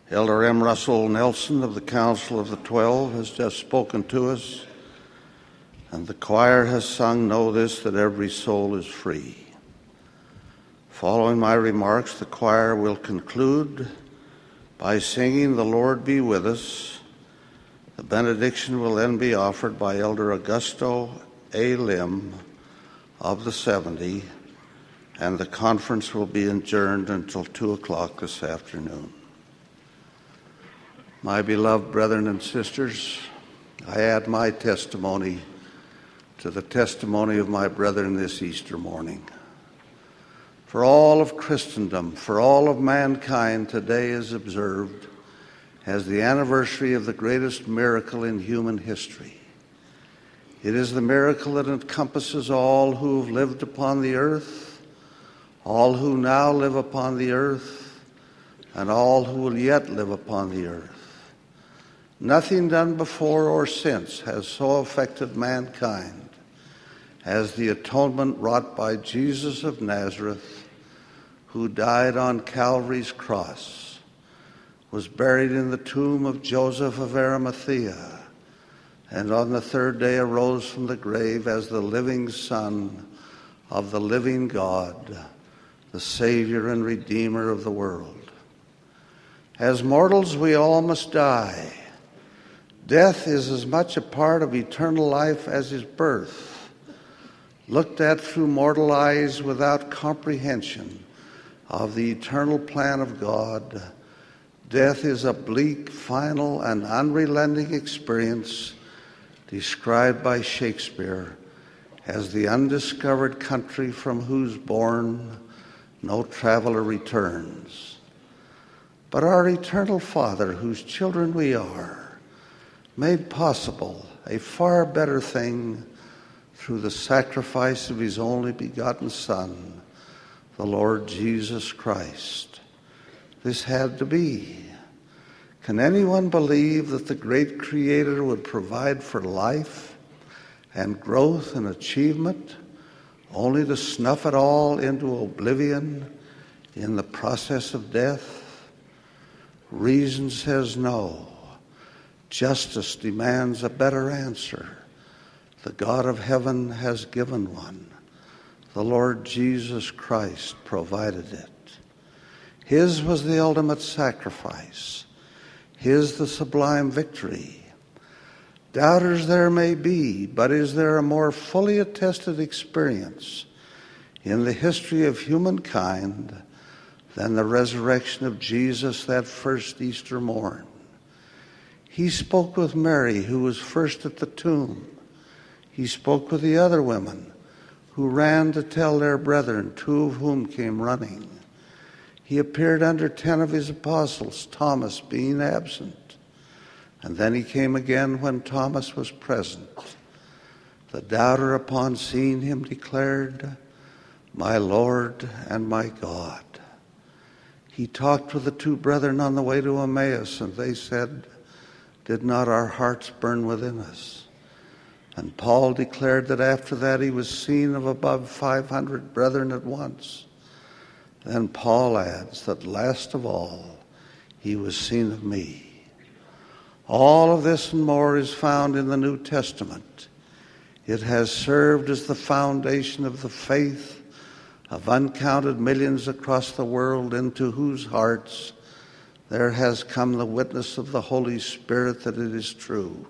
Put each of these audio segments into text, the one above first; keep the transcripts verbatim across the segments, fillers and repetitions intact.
Elder M. Russell Nelson of the Council of the Twelve has just spoken to us, and the choir has sung, "Know this, that every soul is free." Following my remarks, the choir will conclude by singing "The Lord Be With Us." The benediction will then be offered by Elder Augusto A. Lim of the seventy, and the conference will be adjourned until two o'clock this afternoon. My beloved brethren and sisters, I add my testimony to the testimony of my brethren this Easter morning. For all of Christendom, for all of mankind, today is observed as the anniversary of the greatest miracle in human history. It is the miracle that encompasses all who have lived upon the earth, all who now live upon the earth, and all who will yet live upon the earth. Nothing done before or since has so affected mankind as the atonement wrought by Jesus of Nazareth, who died on Calvary's cross, was buried in the tomb of Joseph of Arimathea, and on the third day arose from the grave as the living Son of the living God, the Savior and Redeemer of the world. As mortals, we all must die. Death is as much a part of eternal life as is birth. Looked at through mortal eyes without comprehension of the eternal plan of God, death is a bleak, final, and unrelenting experience described by Shakespeare as the undiscovered country from whose bourne no traveler returns. But our eternal Father, whose children we are, made possible a far better thing through the sacrifice of his only begotten Son, the Lord Jesus Christ. This had to be. Can anyone believe that the great Creator would provide for life and growth and achievement only to snuff it all into oblivion in the process of death? Reason says no. Justice demands a better answer. The God of heaven has given one. The Lord Jesus Christ provided it. His was the ultimate sacrifice. His the sublime victory. Doubters there may be, but is there a more fully attested experience in the history of humankind than the resurrection of Jesus that first Easter morn? He spoke with Mary, who was first at the tomb. He spoke with the other women who ran to tell their brethren, two of whom came running. He appeared under ten of his apostles, Thomas being absent. And then he came again when Thomas was present. The doubter, upon seeing him, declared, "My Lord and my God." He talked with the two brethren on the way to Emmaus, and they said, "Did not our hearts burn within us?" And Paul declared that after that he was seen of above five hundred brethren at once. Then Paul adds that last of all, he was seen of me. All of this and more is found in the New Testament. It has served as the foundation of the faith of uncounted millions across the world, into whose hearts there has come the witness of the Holy Spirit that it is true.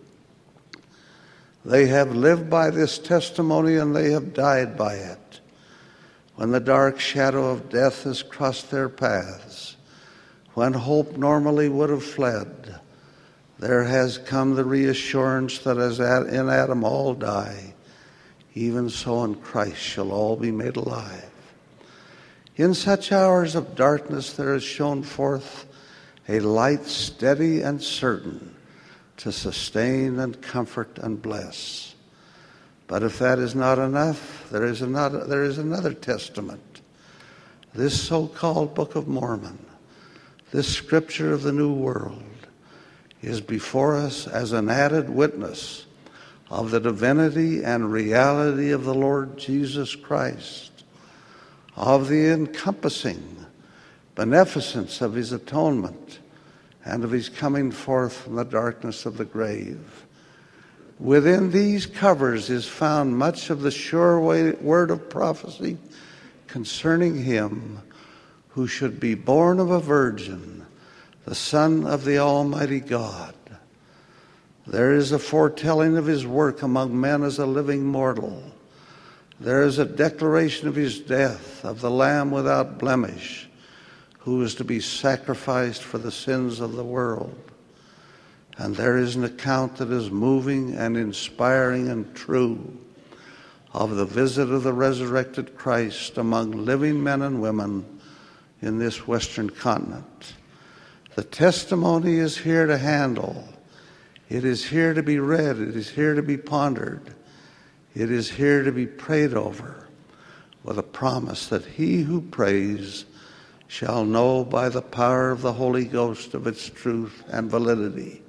They have lived by this testimony, and they have died by it. When the dark shadow of death has crossed their paths, when hope normally would have fled, there has come the reassurance that as in Adam all die, even so in Christ shall all be made alive. In such hours of darkness there is shown forth a light steady and certain to sustain and comfort and bless. But if that is not enough, there is another, there is another testament. This so-called Book of Mormon, this scripture of the New World, is before us as an added witness of the divinity and reality of the Lord Jesus Christ, of the encompassing beneficence of his atonement, and of his coming forth from the darkness of the grave. Within these covers is found much of the sure word of prophecy concerning him who should be born of a virgin, the Son of the Almighty God. There is a foretelling of his work among men as a living mortal. There is a declaration of his death, of the Lamb without blemish, who is to be sacrificed for the sins of the world. And there is an account that is moving and inspiring and true of the visit of the resurrected Christ among living men and women in this Western continent. The testimony is here to handle. It is here to be read. It is here to be pondered. It is here to be prayed over with a promise that he who prays shall know by the power of the Holy Ghost of its truth and validity.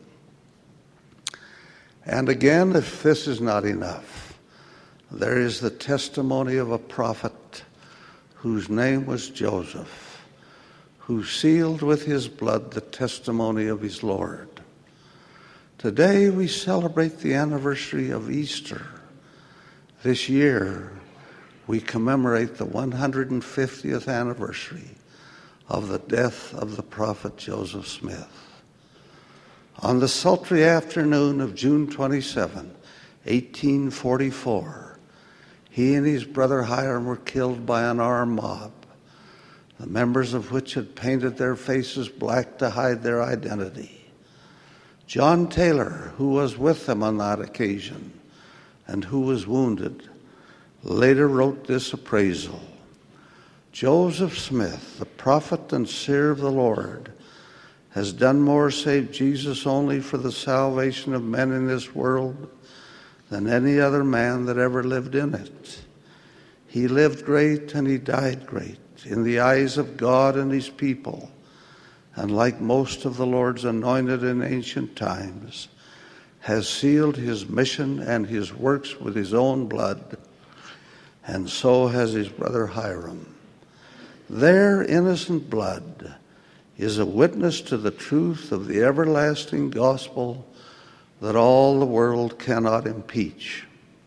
And again, if this is not enough, there is the testimony of a prophet whose name was Joseph, who sealed with his blood the testimony of his Lord. Today we celebrate the anniversary of Easter. This year we commemorate the one hundred fiftieth anniversary of the death of the prophet Joseph Smith. On the sultry afternoon of June twenty-seventh, eighteen forty-four, he and his brother Hiram were killed by an armed mob, the members of which had painted their faces black to hide their identity. John Taylor, who was with them on that occasion and who was wounded, later wrote this appraisal: Joseph Smith, the prophet and seer of the Lord, has done more save Jesus only for the salvation of men in this world than any other man that ever lived in it. He lived great and he died great in the eyes of God and his people, and like most of the Lord's anointed in ancient times, has sealed his mission and his works with his own blood, and so has his brother Hiram. Their innocent blood is a witness to the truth of the everlasting gospel that all the world cannot impeach.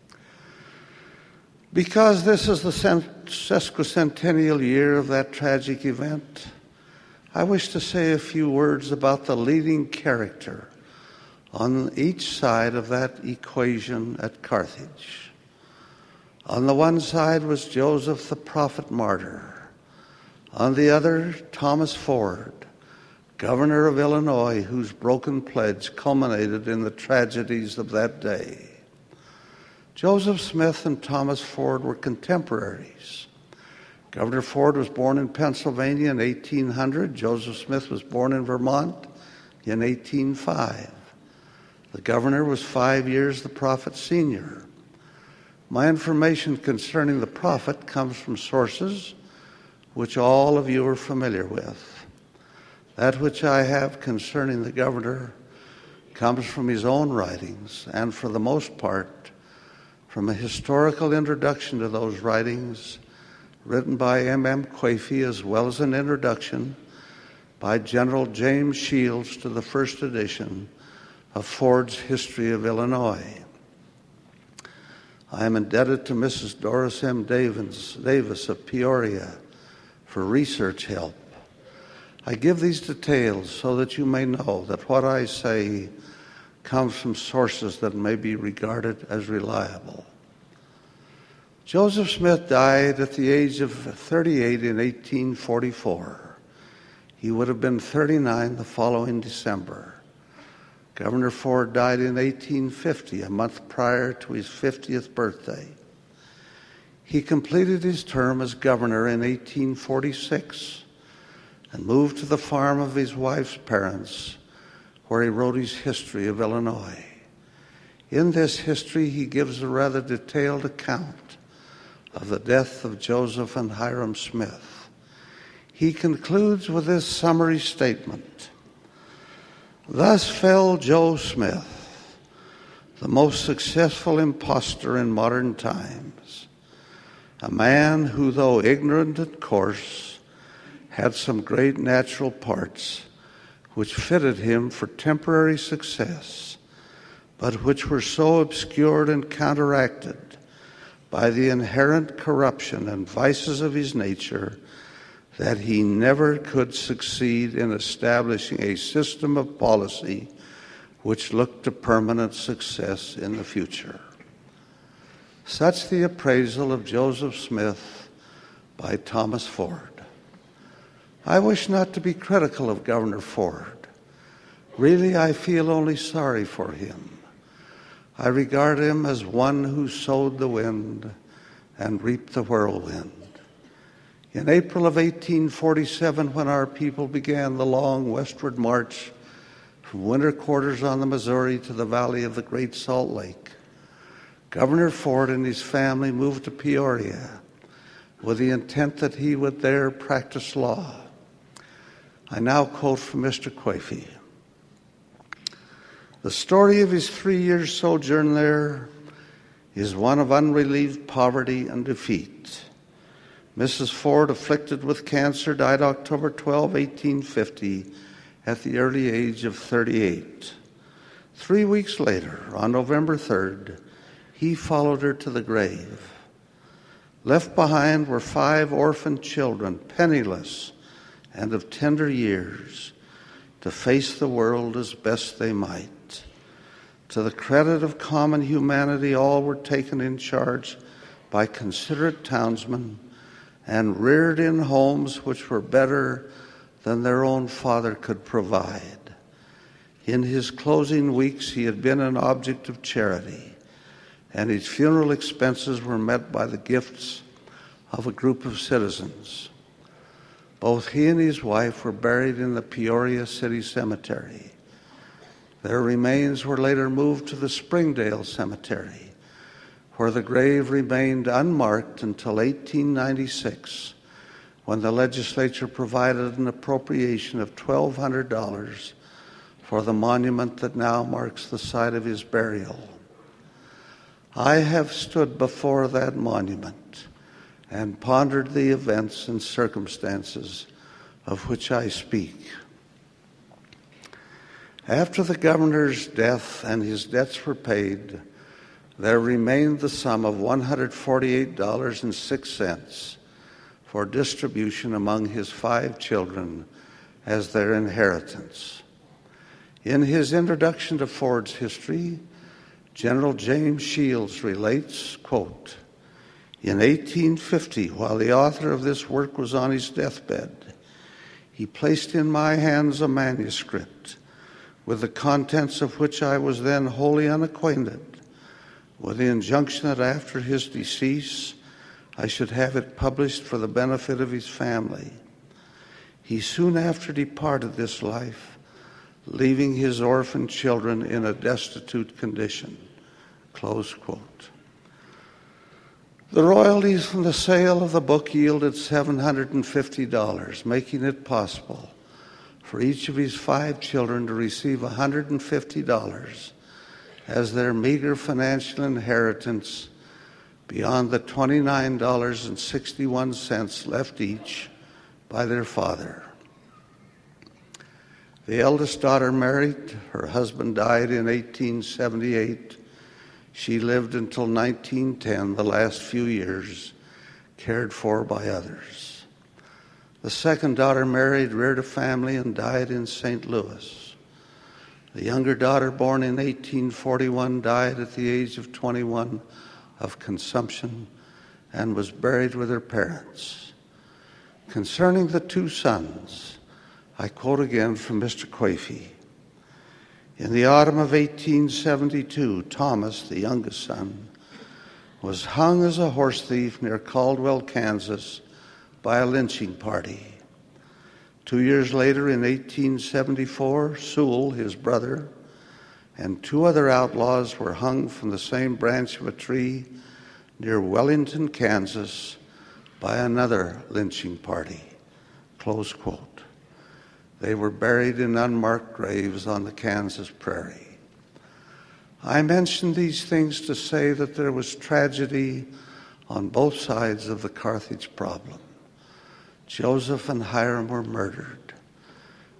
Because this is the sesquicentennial year of that tragic event, I wish to say a few words about the leading character on each side of that equation at Carthage. On the one side was Joseph the prophet martyr. On the other, Thomas Ford, governor of Illinois, whose broken pledge culminated in the tragedies of that day. Joseph Smith and Thomas Ford were contemporaries. Governor Ford was born in Pennsylvania in eighteen hundred. Joseph Smith was born in Vermont in eighteen oh five. The governor was five years the prophet's senior. My information concerning the prophet comes from sources which all of you are familiar with. That which I have concerning the governor comes from his own writings, and for the most part from a historical introduction to those writings written by M M Quafey, as well as an introduction by General James Shields to the first edition of Ford's History of Illinois. I am indebted to Missus Doris M. Davis, Davis of Peoria for research help. I give these details so that you may know that what I say comes from sources that may be regarded as reliable. Joseph Smith died at the age of thirty-eight in eighteen forty-four. He would have been thirty-nine the following December. Governor Ford died in eighteen fifty, a month prior to his fiftieth birthday. He completed his term as governor in eighteen forty-six and moved to the farm of his wife's parents, where he wrote his history of Illinois. In this history, he gives a rather detailed account of the death of Joseph and Hiram Smith. He concludes with this summary statement: "Thus fell Joe Smith, the most successful impostor in modern times, a man who, though ignorant and coarse, had some great natural parts which fitted him for temporary success, but which were so obscured and counteracted by the inherent corruption and vices of his nature that he never could succeed in establishing a system of policy which looked to permanent success in the future. Such the appraisal of Joseph Smith by Thomas Ford. I wish not to be critical of Governor Ford. Really, I feel only sorry for him. I regard him as one who sowed the wind and reaped the whirlwind. In April of eighteen forty-seven, when our people began the long westward march from winter quarters on the Missouri to the valley of the Great Salt Lake, Governor Ford and his family moved to Peoria with the intent that he would there practice law. I now quote from Mister Quaife. The story of his three years' sojourn there is one of unrelieved poverty and defeat. Missus Ford, afflicted with cancer, died October twelfth, eighteen fifty, at the early age of thirty-eight. Three weeks later, on November third, he followed her to the grave. Left behind were five orphaned children, penniless and of tender years, to face the world as best they might. To the credit of common humanity, all were taken in charge by considerate townsmen and reared in homes which were better than their own father could provide. In his closing weeks, he had been an object of charity, and his funeral expenses were met by the gifts of a group of citizens. Both he and his wife were buried in the Peoria City Cemetery. Their remains were later moved to the Springdale Cemetery, where the grave remained unmarked until eighteen ninety-six, when the legislature provided an appropriation of twelve hundred dollars for the monument that now marks the site of his burial. I have stood before that monument and pondered the events and circumstances of which I speak. After the governor's death and his debts were paid, there remained the sum of one hundred forty-eight dollars and six cents for distribution among his five children as their inheritance. In his introduction to Ford's history, General James Shields relates, quote, "In eighteen fifty, while the author of this work was on his deathbed, he placed in my hands a manuscript with the contents of which I was then wholly unacquainted, with the injunction that after his decease I should have it published for the benefit of his family. He soon after departed this life, leaving his orphan children in a destitute condition." Close quote. The royalties from the sale of the book yielded seven hundred fifty dollars, making it possible for each of his five children to receive one hundred fifty dollars as their meager financial inheritance beyond the twenty-nine dollars and sixty-one cents left each by their father. The eldest daughter married. Her husband died in eighteen seventy-eight. She lived until nineteen ten, the last few years, cared for by others. The second daughter married, reared a family, and died in Saint Louis. The younger daughter, born in eighteen forty-one, died at the age of twenty-one of consumption and was buried with her parents. Concerning the two sons, I quote again from Mister Quaife. In the autumn of eighteen seventy-two, Thomas, the youngest son, was hung as a horse thief near Caldwell, Kansas, by a lynching party. Two years later, in eighteen seventy-four, Sewell, his brother, and two other outlaws were hung from the same branch of a tree near Wellington, Kansas, by another lynching party. Close quote. They were buried in unmarked graves on the Kansas prairie. I mention these things to say that there was tragedy on both sides of the Carthage problem. Joseph and Hiram were murdered.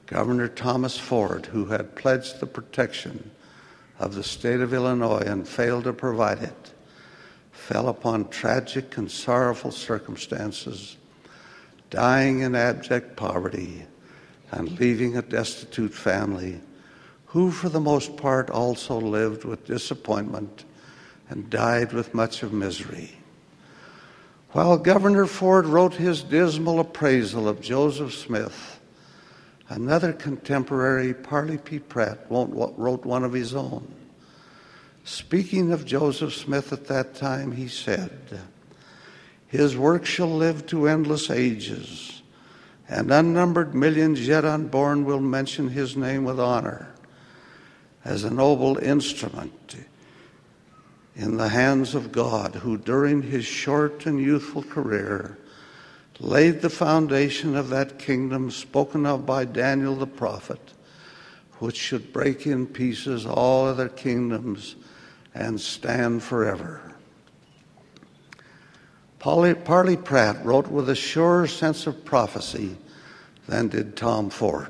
Governor Thomas Ford, who had pledged the protection of the state of Illinois and failed to provide it, fell upon tragic and sorrowful circumstances, dying in abject poverty and leaving a destitute family who, for the most part, also lived with disappointment and died with much of misery. While Governor Ford wrote his dismal appraisal of Joseph Smith, another contemporary, Parley P. Pratt, wrote one of his own. Speaking of Joseph Smith at that time, he said, "His work shall live to endless ages, and unnumbered millions yet unborn will mention his name with honor as a noble instrument in the hands of God, who during his short and youthful career laid the foundation of that kingdom spoken of by Daniel the prophet, which should break in pieces all other kingdoms and stand forever." Parley Pratt wrote with a surer sense of prophecy than did Tom Ford.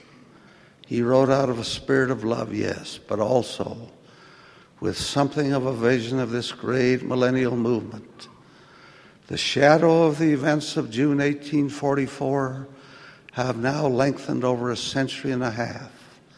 He wrote out of a spirit of love, yes, but also with something of a vision of this great millennial movement. The shadow of the events of June eighteen forty-four have now lengthened over a century and a half.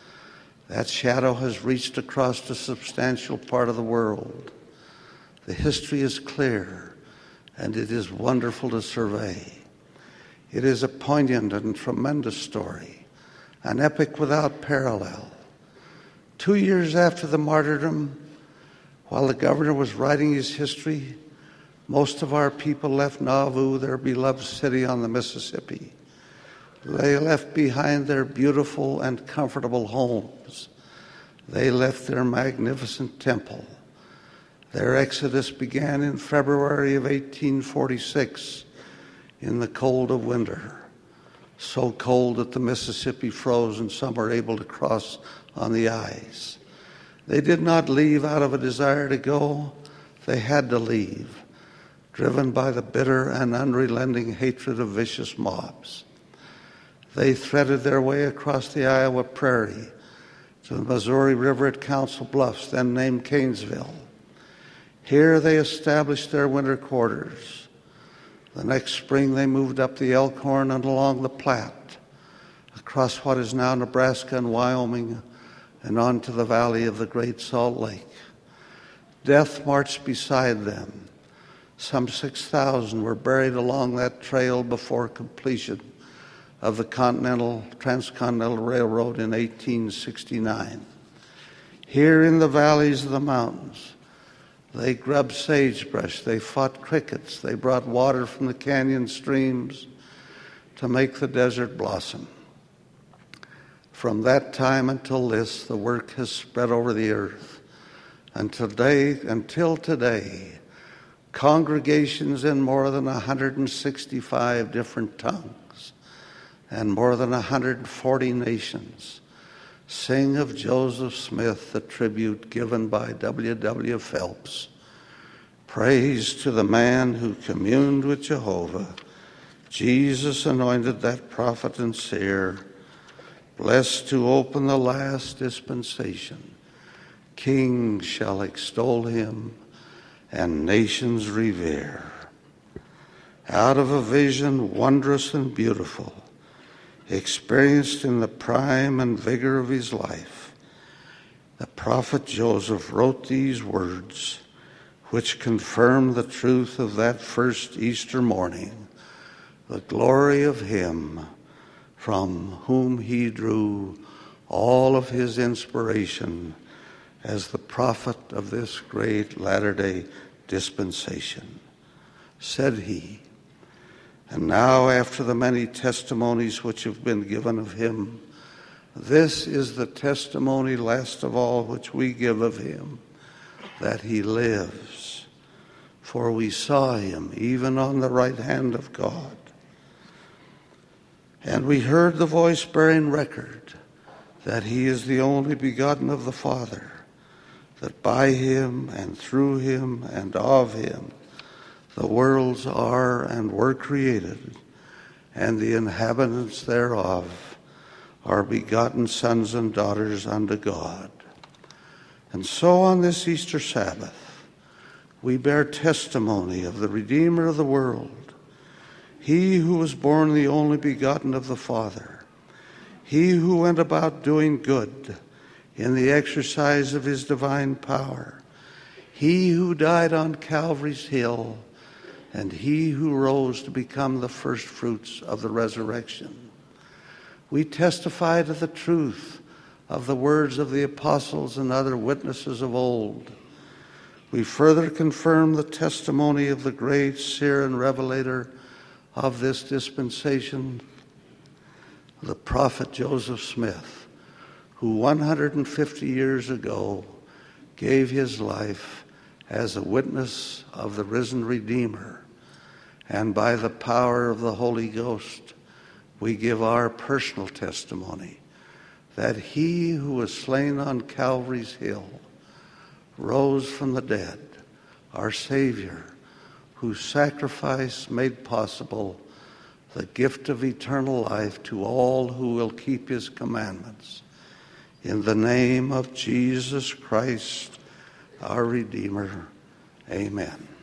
That shadow has reached across a substantial part of the world. The history is clear, and it is wonderful to survey. It is a poignant and tremendous story, an epic without parallel. Two years after the martyrdom, while the governor was writing his history, most of our people left Nauvoo, their beloved city on the Mississippi. They left behind their beautiful and comfortable homes. They left their magnificent temple. Their exodus began in February of eighteen forty-six in the cold of winter, so cold that the Mississippi froze and some were able to cross on the ice. They did not leave out of a desire to go. They had to leave, driven by the bitter and unrelenting hatred of vicious mobs. They threaded their way across the Iowa Prairie to the Missouri River at Council Bluffs, then named Canesville. Here they established their winter quarters. The next spring they moved up the Elkhorn and along the Platte, across what is now Nebraska and Wyoming, and on to the valley of the Great Salt Lake. Death marched beside them. Some six thousand were buried along that trail before completion of the Continental Transcontinental Railroad in eighteen sixty-nine. Here in the valleys of the mountains, they grubbed sagebrush, they fought crickets, they brought water from the canyon streams to make the desert blossom. From that time until this, the work has spread over the earth. And today, until today, congregations in more than one hundred sixty-five different tongues and more than one hundred forty nations sing of Joseph Smith, the tribute given by W W Phelps. Praise to the man who communed with Jehovah. Jesus anointed that prophet and seer, blessed to open the last dispensation. Kings shall extol him, and nations revere. Out of a vision wondrous and beautiful, experienced in the prime and vigor of his life, the prophet Joseph wrote these words, which confirm the truth of that first Easter morning, the glory of him from whom he drew all of his inspiration as the prophet of this great latter-day dispensation. Said he, and now after the many testimonies which have been given of him, this is the testimony last of all which we give of him, that he lives. For we saw him even on the right hand of God. And we heard the voice bearing record that he is the only begotten of the Father, that by him and through him and of him the worlds are and were created, and the inhabitants thereof, are begotten sons and daughters unto God. And so on this Easter Sabbath, we bear testimony of the Redeemer of the world, he who was born the only begotten of the Father, he who went about doing good in the exercise of his divine power, he who died on Calvary's hill, and he who rose to become the first fruits of the resurrection. We testify to the truth of the words of the apostles and other witnesses of old. We further confirm the testimony of the great seer and revelator of this dispensation, the prophet Joseph Smith, who one hundred fifty years ago gave his life as a witness of the risen Redeemer. And by the power of the Holy Ghost, we give our personal testimony that he who was slain on Calvary's hill rose from the dead, our Savior, whose sacrifice made possible the gift of eternal life to all who will keep his commandments. In the name of Jesus Christ, our Redeemer, amen.